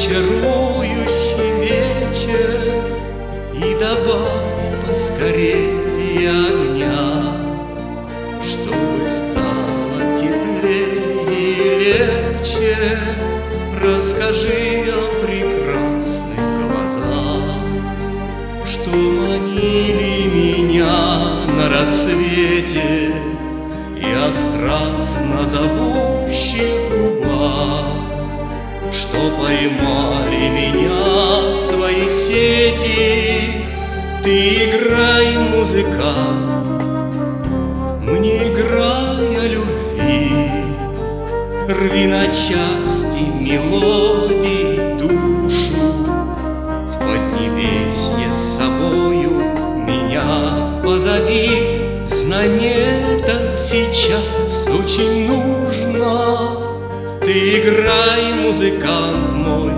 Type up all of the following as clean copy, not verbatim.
чарующий вечер, и добавь поскорее огня, чтобы стало теплее и легче. Расскажи о прекрасных глазах, что манили меня на рассвете, и о страстно зовущих губах, что поймали меня в свои сети. Ты играй, музыкант, мне играй о любви, рви на части мелодии душу, в поднебесье с собою меня позови. Знай, мне это сейчас очень нужно. Ты играй, музыкант мой,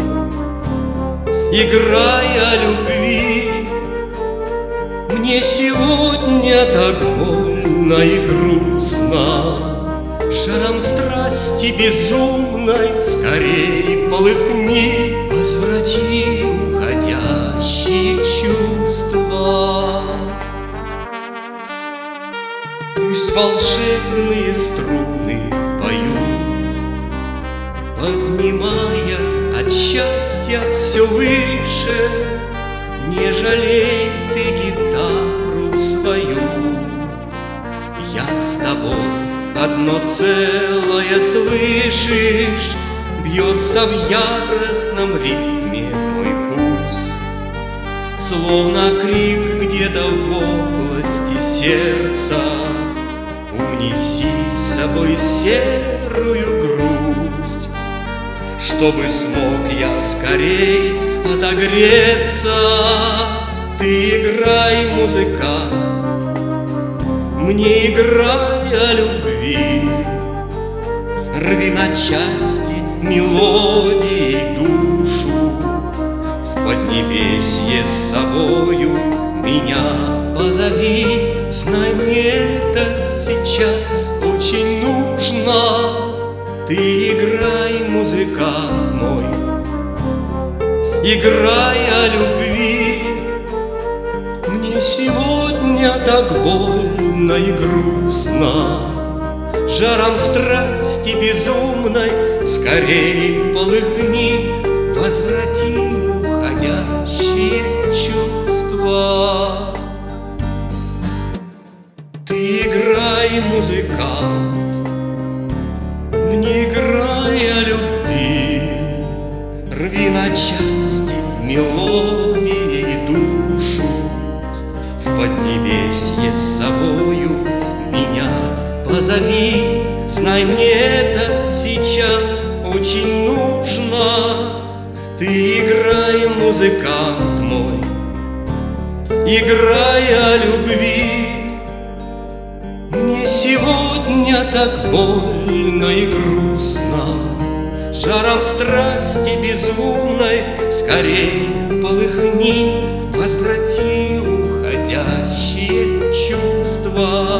играй о любви. Мне сегодня так больно и грустно, жаром страсти безумной скорей полыхни. Возврати уходящие чувства. Пусть волшебные струны поют, поднимая от счастья все выше. Не жалей ты гитару свою, я с тобой одно целое, слышишь? Бьется в яростном ритме мой пульс, словно крик где-то в области сердца. Унеси с собой серую грусть, чтобы смог я скорей отогреться. Ты играй, музыкант, мне играй о любви, рви на части мелодии душу, в поднебесье с собою меня позови. Знай, мне это сейчас очень нужно. Ты играй, музыкант мой, играй о любви. Мне сегодня так больно и грустно, жаром страсти безумной скорей полыхни. Возврати уходящие чувства. Ты играй, музыкант, мне играй о любви, рви на части мелодии душу, в поднебесье с собою меня позови. Знай, мне это сейчас очень нужно. Ты играй, музыкант мой, играй о любви. Мне сегодня так больно и грустно, жаром страсти безумной скорей полыхни. Возврати уходящие чувства.